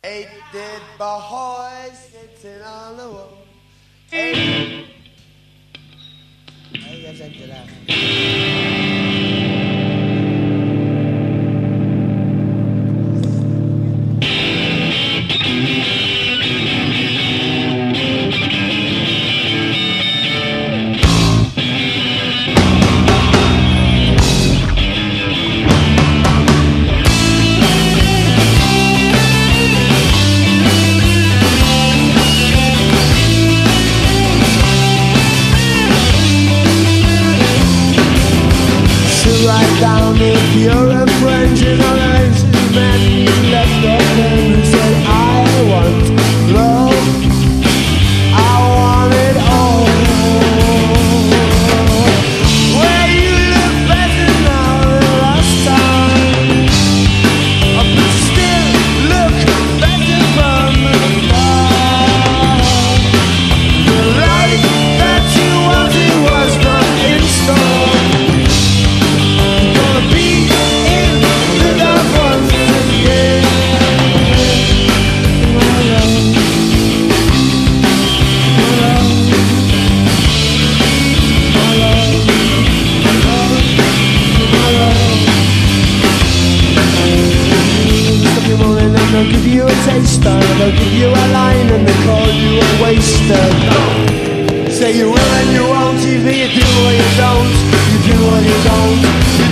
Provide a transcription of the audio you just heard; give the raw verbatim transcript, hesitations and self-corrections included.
Eight dead boys sitting on the wall. Eight. I guess I did that. Write down if you're a friend, you know there's a man who left off and who said I want love, I want it all. Where you look better now than last time, but still look better from afar. The life that you wanted was not in store. They'll give you a taster, they'll give you a line and they call you a waster. Say you will and you won't, either you do or you don't, you do or you don't.